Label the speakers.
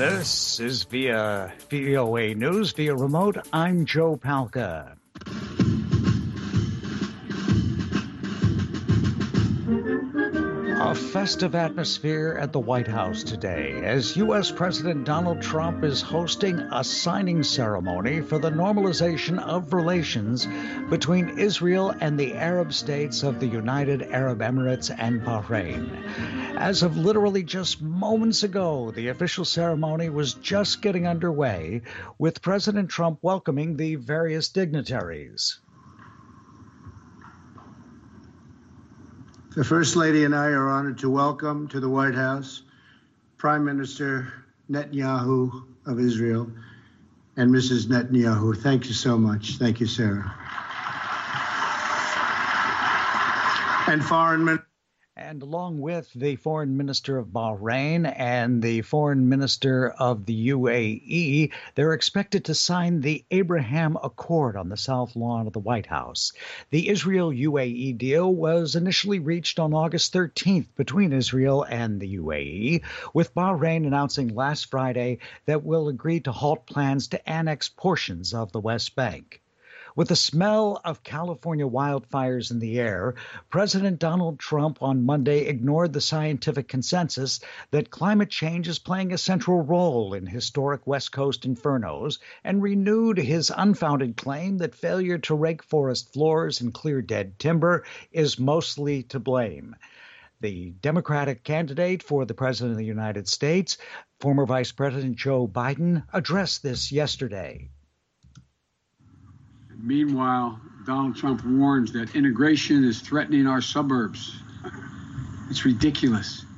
Speaker 1: This is via VOA News, via remote. I'm Joe Palca. A festive atmosphere at the White House today as U.S. President Donald Trump is hosting a signing ceremony for the normalization of relations between Israel and the Arab states of the United Arab Emirates and Bahrain. As of literally just moments ago, the official ceremony was just getting underway, with President Trump welcoming the various dignitaries.
Speaker 2: The First Lady and I are honored to welcome to the White House Prime Minister Netanyahu of Israel and Mrs. Netanyahu. Thank you so much. Thank you, Sarah. And Foreign Minister.
Speaker 1: And along with the Foreign Minister of Bahrain and the Foreign Minister of the UAE, they're expected to sign the Abraham Accord on the South Lawn of the White House. The Israel-UAE deal was initially reached on August 13th between Israel and the UAE, with Bahrain announcing last Friday that will agree to halt plans to annex portions of the West Bank. With the smell of California wildfires in the air, President Donald Trump on Monday ignored the scientific consensus that climate change is playing a central role in historic West Coast infernos and renewed his unfounded claim that failure to rake forest floors and clear dead timber is mostly to blame. The Democratic candidate for the President of the United States, former Vice President Joe Biden, addressed this yesterday.
Speaker 3: Meanwhile, Donald Trump warns that integration is threatening our suburbs. It's ridiculous.